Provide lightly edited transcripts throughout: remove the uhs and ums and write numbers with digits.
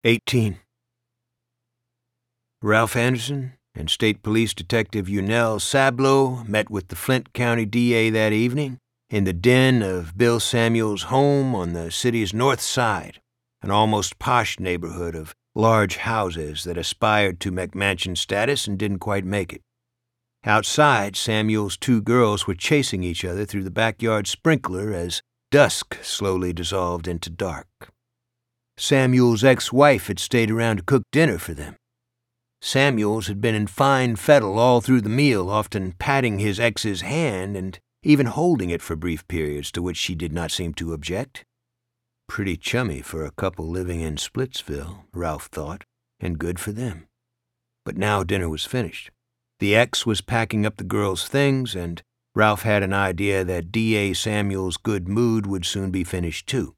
18. Ralph Anderson and State Police Detective Unell Sablow met with the Flint County DA that evening in the den of Bill Samuels' home on the city's north side, an almost posh neighborhood of large houses that aspired to McMansion status and didn't quite make it. Outside, Samuel's two girls were chasing each other through the backyard sprinkler as dusk slowly dissolved into dark. Samuel's ex-wife had stayed around to cook dinner for them. Samuels had been in fine fettle all through the meal, often patting his ex's hand and even holding it for brief periods to which she did not seem to object. Pretty chummy for a couple living in Splitsville, Ralph thought, and good for them. But now dinner was finished. The ex was packing up the girls' things, and Ralph had an idea that D.A. Samuel's good mood would soon be finished too.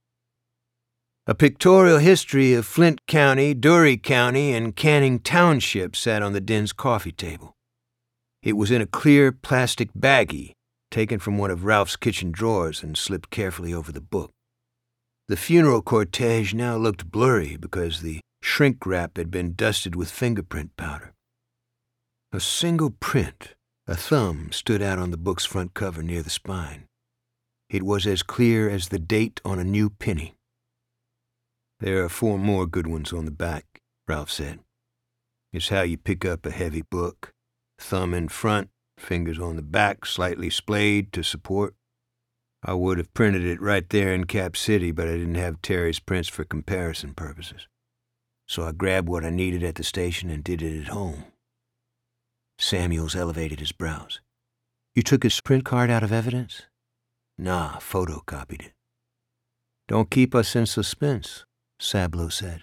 A pictorial history of Flint County, Dury County, and Canning Township sat on the den's coffee table. It was in a clear plastic baggie, taken from one of Ralph's kitchen drawers and slipped carefully over the book. The funeral cortege now looked blurry because the shrink wrap had been dusted with fingerprint powder. A single print, a thumb, stood out on the book's front cover near the spine. It was as clear as the date on a new penny. "There are 4 more good ones on the back," Ralph said. "It's how you pick up a heavy book. Thumb in front, fingers on the back, slightly splayed to support. I would have printed it right there in Cap City, but I didn't have Terry's prints for comparison purposes. So I grabbed what I needed at the station and did it at home." Samuels elevated his brows. "You took his print card out of evidence?" "Nah, photocopied it." "Don't keep us in suspense," Sablow said.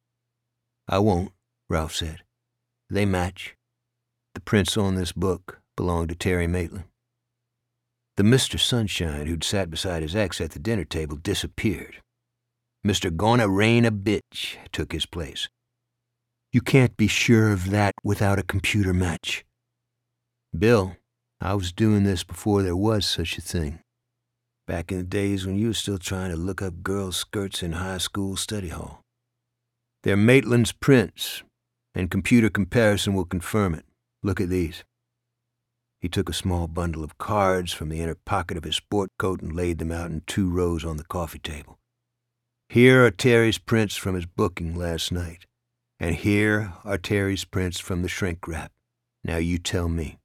"I won't," Ralph said. "They match. The prints on this book belong to Terry Maitland." The Mr. Sunshine who'd sat beside his ex at the dinner table disappeared. Mr. Gonna Rain a Bitch took his place. "You can't be sure of that without a computer match." "Bill, I was doing this before there was such a thing. Back in the days when you were still trying to look up girls' skirts in high school study hall. They're Maitland's prints, and computer comparison will confirm it. Look at these." He took a small bundle of cards from the inner pocket of his sport coat and laid them out in 2 rows on the coffee table. "Here are Terry's prints from his booking last night, and here are Terry's prints from the shrink wrap. Now you tell me."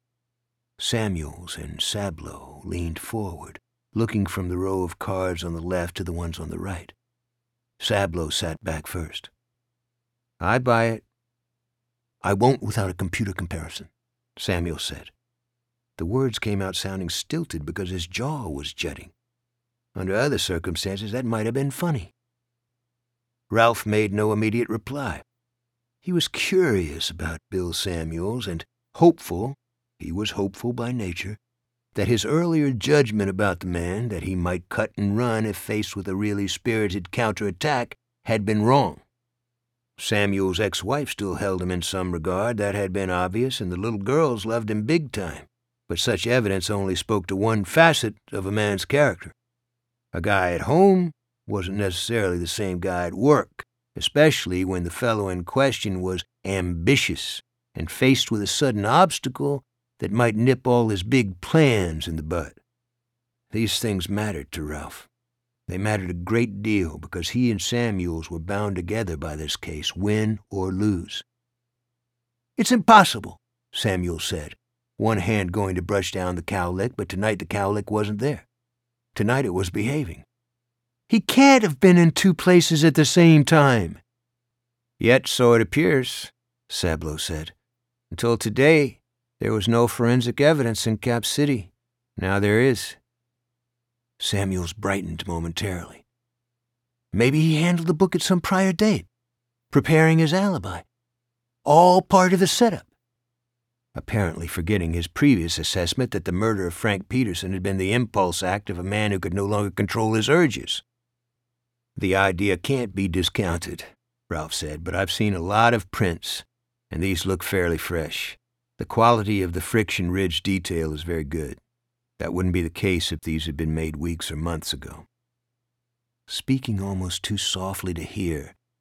Samuels and Sablow leaned forward, looking from the row of cards on the left to the ones on the right. Sablow sat back first. "I buy it." "I won't without a computer comparison," Samuel said. The words came out sounding stilted because his jaw was jutting. Under other circumstances, that might have been funny. Ralph made no immediate reply. He was curious about Bill Samuels and hopeful, he was hopeful by nature, that his earlier judgment about the man, that he might cut and run if faced with a really spirited counterattack, had been wrong. Samuel's ex-wife still held him in some regard, that had been obvious, and the little girls loved him big time. But such evidence only spoke to one facet of a man's character. A guy at home wasn't necessarily the same guy at work, especially when the fellow in question was ambitious and faced with a sudden obstacle that might nip all his big plans in the bud. These things mattered to Ralph. They mattered a great deal because he and Samuels were bound together by this case, win or lose. "It's impossible," Samuels said, one hand going to brush down the cowlick, but tonight the cowlick wasn't there. Tonight it was behaving. "He can't have been in 2 places at the same time." "Yet so it appears," Sablow said. "Until today, there was no forensic evidence in Cap City. Now there is." Samuels brightened momentarily. Maybe he handled the book at some prior date, preparing his alibi. All part of the setup. Apparently forgetting his previous assessment that the murder of Frank Peterson had been the impulse act of a man who could no longer control his urges. "The idea can't be discounted," Ralph said, "but I've seen a lot of prints, and these look fairly fresh. The quality of the friction ridge detail is very good. That wouldn't be the case if these had been made weeks or months ago." Speaking almost too softly to hear,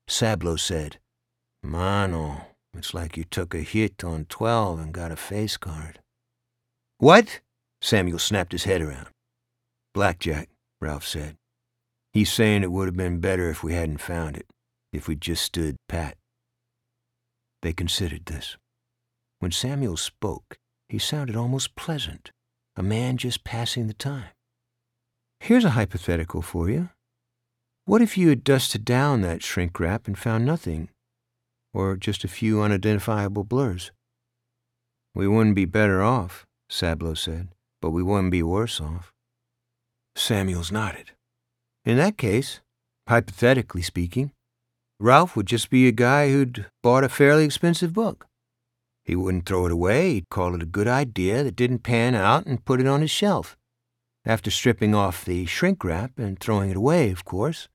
Sablo said, "Mano, it's like you took a hit on 12 and got a face card." "What?" Samuel snapped his head around. "Blackjack," Ralph said. "He's saying it would have been better if we hadn't found it, if we'd just stood pat." They considered this. When Samuel spoke, he sounded almost pleasant, a man just passing the time. "Here's a hypothetical for you. What if you had dusted down that shrink wrap and found nothing, or just a few unidentifiable blurs?" "We wouldn't be better off," Sablo said, "but we wouldn't be worse off." Samuels nodded. "In that case, hypothetically speaking, Ralph would just be a guy who'd bought a fairly expensive book. He wouldn't throw it away. He'd call it a good idea that didn't pan out and put it on his shelf, after stripping off the shrink wrap and throwing it away, of course."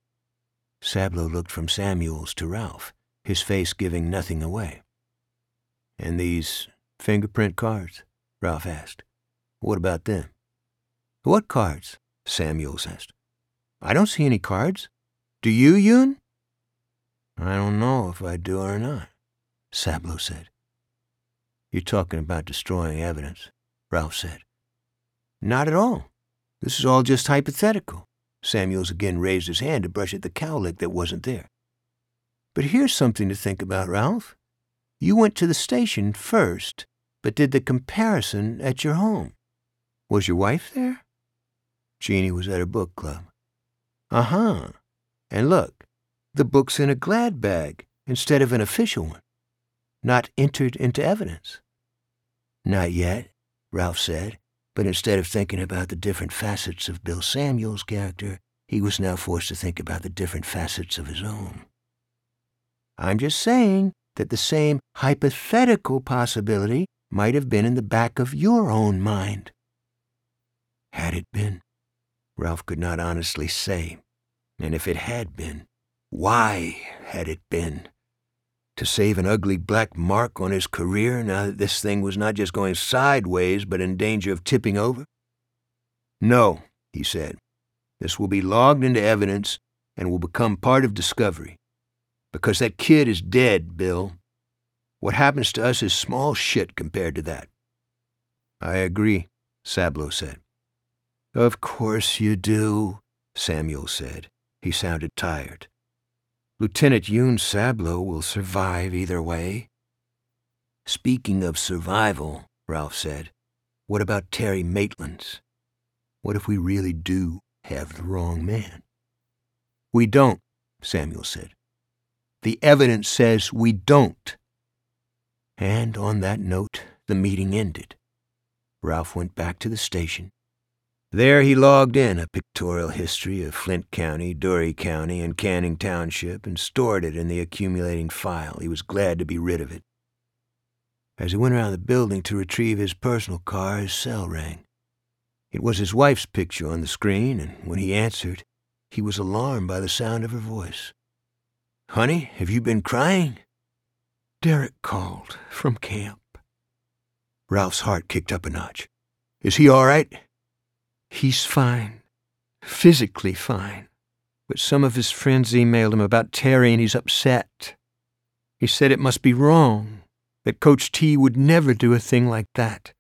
Sablo looked from Samuels to Ralph, his face giving nothing away. "And these fingerprint cards?" Ralph asked. "What about them?" "What cards?" Samuels asked. "I don't see any cards. Do you, Yoon?" "I don't know if I do or not," Sablo said. "You're talking about destroying evidence," Ralph said. "Not at all. This is all just hypothetical." Samuels again raised his hand to brush at the cowlick that wasn't there. "But here's something to think about, Ralph. You went to the station first, but did the comparison at your home. Was your wife there?" "Jeannie was at her book club." "Uh-huh. And look, the book's in a glad bag instead of an official one, not entered into evidence." "Not yet," Ralph said, but instead of thinking about the different facets of Bill Samuels' character, he was now forced to think about the different facets of his own. "I'm just saying that the same hypothetical possibility might have been in the back of your own mind." Had it been? Ralph could not honestly say. And if it had been, why had it been? To save an ugly black mark on his career now that this thing was not just going sideways but in danger of tipping over? "No," he said. "This will be logged into evidence and will become part of discovery. Because that kid is dead, Bill. What happens to us is small shit compared to that." "I agree," Sablo said. "Of course you do," Samuel said. He sounded tired. "Lieutenant Yoon Sablo will survive either way." "Speaking of survival," Ralph said, "what about Terry Maitland's? What if we really do have the wrong man?" "We don't," Samuel said. "The evidence says we don't." And on that note, the meeting ended. Ralph went back to the station. There he logged in a pictorial history of Flint County, Dory County, and Canning Township and stored it in the accumulating file. He was glad to be rid of it. As he went around the building to retrieve his personal car, his cell rang. It was his wife's picture on the screen, and when he answered, he was alarmed by the sound of her voice. "Honey, have you been crying?" "Derek called from camp." Ralph's heart kicked up a notch. "Is he all right?" "He's fine. Physically fine. But some of his friends emailed him about Terry and he's upset. He said it must be wrong, that Coach T would never do a thing like that."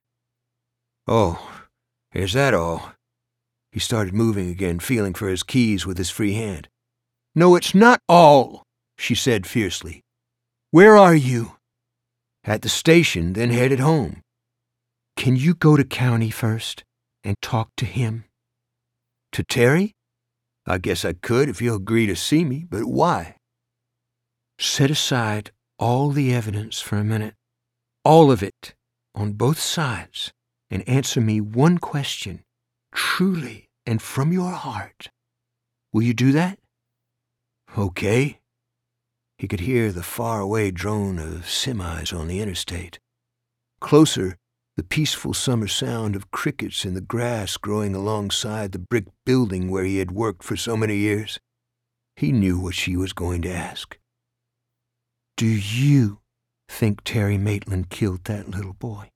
"Oh, is that all?" He started moving again, feeling for his keys with his free hand. "No, it's not all," she said fiercely. "Where are you?" "At the station, then headed home." "Can you go to County first and talk to him?" "To Terry? I guess I could if he'll agree to see me, but why?" "Set aside all the evidence for a minute, all of it, on both sides, and answer me one question, truly and from your heart. Will you do that?" "Okay." He could hear the faraway drone of semis on the interstate. Closer, the peaceful summer sound of crickets in the grass growing alongside the brick building where he had worked for so many years. He knew what she was going to ask. "Do you think Terry Maitland killed that little boy?"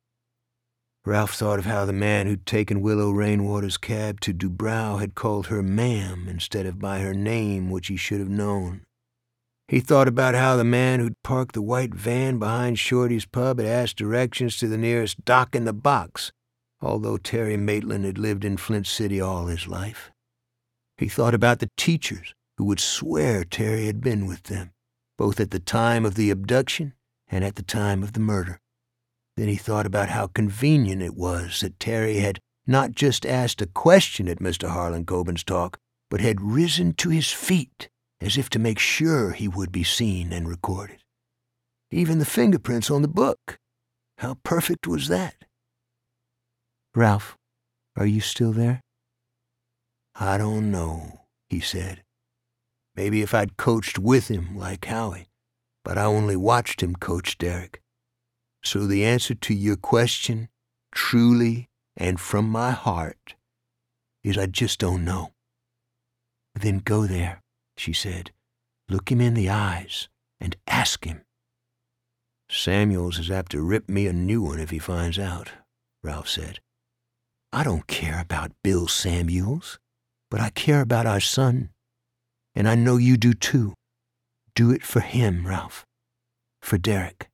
Ralph thought of how the man who'd taken Willow Rainwater's cab to Dubrow had called her ma'am instead of by her name, which he should have known. He thought about how the man who'd parked the white van behind Shorty's pub had asked directions to the nearest dock in the box, although Terry Maitland had lived in Flint City all his life. He thought about the teachers who would swear Terry had been with them, both at the time of the abduction and at the time of the murder. Then he thought about how convenient it was that Terry had not just asked a question at Mr. Harlan Coben's talk, but had risen to his feet as if to make sure he would be seen and recorded. Even the fingerprints on the book. How perfect was that? "Ralph, are you still there?" "I don't know," he said. "Maybe if I'd coached with him like Howie, but I only watched him coach Derek. So the answer to your question, truly and from my heart, is I just don't know." "Then go there," she said. "Look him in the eyes and ask him." "Samuels is apt to rip me a new one if he finds out," Ralph said. "I don't care about Bill Samuels, but I care about our son. And I know you do too. Do it for him, Ralph. For Derek."